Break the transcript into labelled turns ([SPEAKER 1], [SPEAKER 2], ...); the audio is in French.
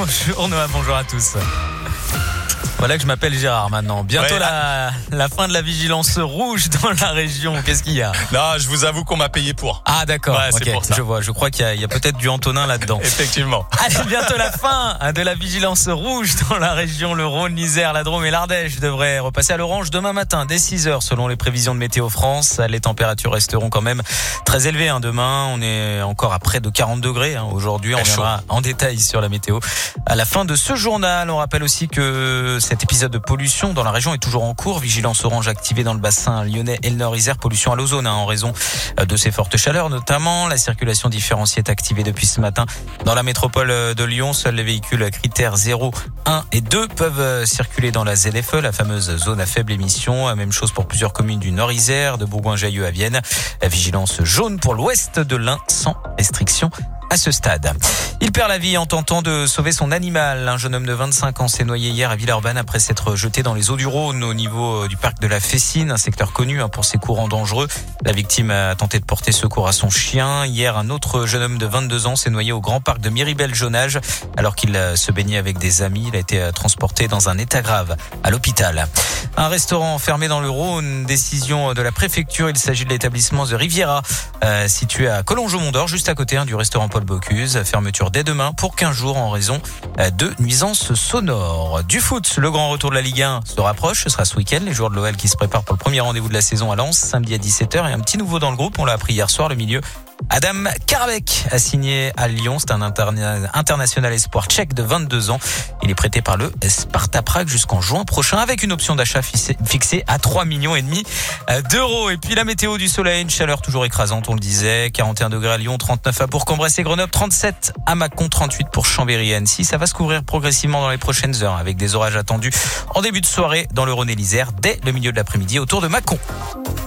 [SPEAKER 1] Bonjour Noah, bonjour à tous. Voilà que je m'appelle Gérard maintenant. Bientôt la fin de la vigilance rouge dans la région. Qu'est-ce qu'il y a ?
[SPEAKER 2] Non, je vous avoue qu'on m'a payé pour.
[SPEAKER 1] Ah d'accord,
[SPEAKER 2] Ouais, c'est
[SPEAKER 1] ok,
[SPEAKER 2] pour ça.
[SPEAKER 1] je vois. Je crois qu'il y a peut-être du Antonin là-dedans.
[SPEAKER 2] Effectivement.
[SPEAKER 1] Allez, bientôt la fin de la vigilance rouge dans la région. Le Rhône, l'Isère, la Drôme et l'Ardèche devraient repasser à l'orange demain matin dès 6h selon les prévisions de Météo France. Les températures resteront quand même très élevées. Demain, on est encore à près de 40 degrés. Aujourd'hui, on reviendra en détail sur la météo à la fin de ce journal. On rappelle aussi que cet épisode de pollution dans la région est toujours en cours. Vigilance orange activée dans le bassin lyonnais et le Nord-Isère. Pollution à l'ozone en raison de ces fortes chaleurs notamment. La circulation différenciée est activée depuis ce matin dans la métropole de Lyon. Seuls les véhicules critères 0, 1 et 2 peuvent circuler dans la ZFE, la fameuse zone à faible émission. Même chose pour plusieurs communes du Nord-Isère, de Bourgoin-Jallieu à Vienne. La vigilance jaune pour l'ouest de l'Ain sans restriction à ce stade. Il perd la vie en tentant de sauver son animal. Un jeune homme de 25 ans s'est noyé hier à Villeurbanne après s'être jeté dans les eaux du Rhône au niveau du parc de la Fessine, un secteur connu pour ses courants dangereux. La victime a tenté de porter secours à son chien. Hier, un autre jeune homme de 22 ans s'est noyé au grand parc de Miribel-Jonage alors qu'il se baignait avec des amis. Il a été transporté dans un état grave à l'hôpital. Un restaurant fermé dans le Rhône, décision de la préfecture. Il s'agit de l'établissement The Riviera, situé à Collonges-au-Mont-d'Or, juste à côté du restaurant Paul Bocuse. Fermeture dès demain pour 15 jours en raison de nuisances sonores. Du foot, le grand retour de la Ligue 1 se rapproche. Ce sera ce week-end. Les joueurs de l'OL qui se préparent pour le premier rendez-vous de la saison à Lens, samedi à 17h. Et un petit nouveau dans le groupe, on l'a appris hier soir, le milieu Adam Karabek a signé à Lyon. C'est un international espoir tchèque de 22 ans. Il est prêté par le Sparta Prague jusqu'en juin prochain avec une option d'achat fixée à 3,5 millions d'euros. Et puis la météo du soleil, une chaleur toujours écrasante, on le disait. 41 degrés à Lyon, 39 à Bourg-en-Bresse et Grenoble, 37 à Mâcon, 38 pour Chambéry et Annecy. Ça va se couvrir progressivement dans les prochaines heures avec des orages attendus en début de soirée dans le Rhône et l'Isère dès le milieu de l'après-midi autour de Mâcon.